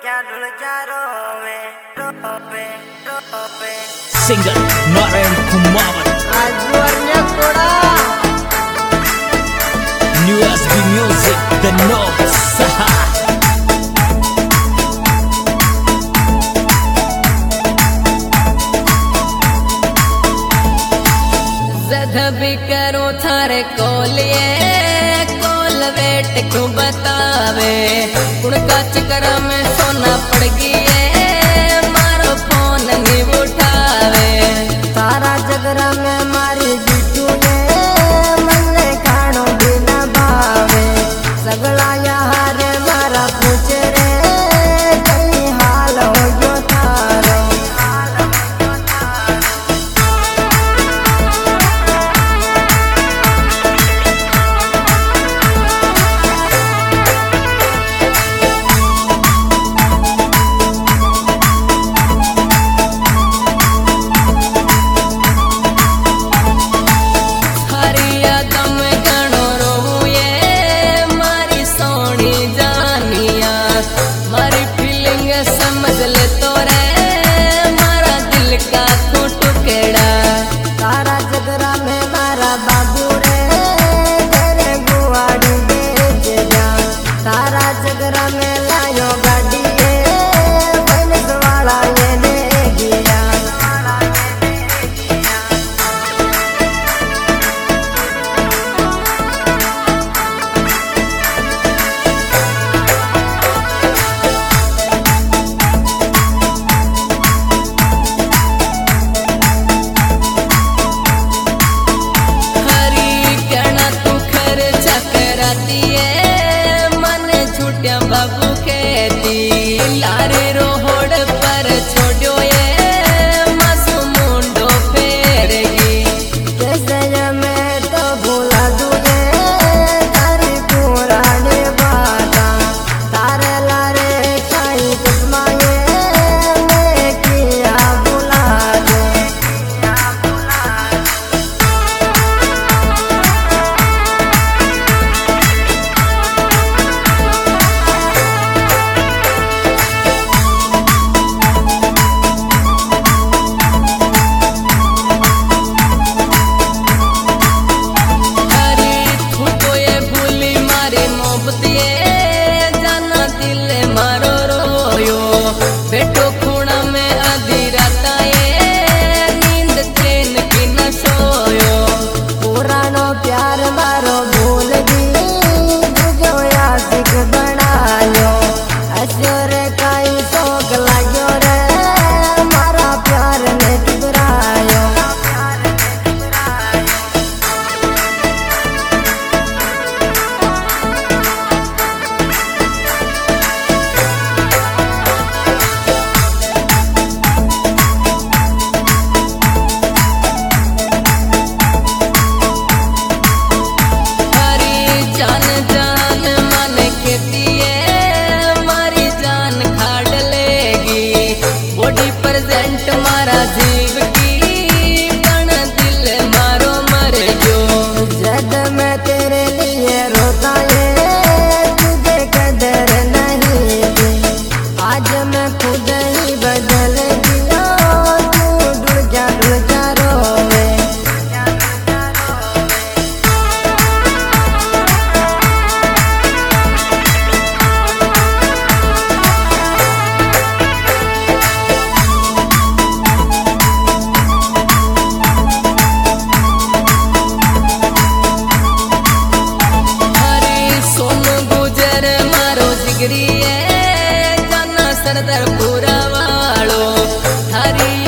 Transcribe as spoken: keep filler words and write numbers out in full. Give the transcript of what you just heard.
Singer Narayan Kumawan, New S B Music, The Notes. जद भी करो थारे कोलिए कोल वेट क्यों बतावे कुण का चक्कर में सोना पड़ गई मारो फोन नहीं उठावे तारा जगरा में मारी बिटू ने मन्ने खानो बिना भावे सगला यहाँ रे मारा पूछे रे कहीं हाल हो जो थारो समझ ले तो रे मारा दिल का तू टुकड़ा तारा जगरा में मारा बाबू रे तेरे गुआड़ी बेच जा तारा जगरा में लायो गाड़ी बनस वाला ये ले गया बाबू खेती लारे रोड पर छोड़ो ये मासूम मुंडो फेरेगी कैसे मैं तो भूला दूंगे तारी पुरानी बाता तारे लारे खाई कुसमाए मैं किया बुला दे बेटो खूणा में आधी रात आए नींद चैन की न सोयो पुरानो प्यार मारो भूल दी जो यासिक बनायो अशोर काई शौक लाग्यो रे मारा प्यार ने ठुकरायो प्रेजेंट मारा जीव की पण दिल मारो मर जो जद मैं तेरे लिए रोता है तुझे कदर नहीं थी आज मैं खुद ही बदल दिया तू डुल जा डुल जा रोवे सरदार पूरा वालो थारी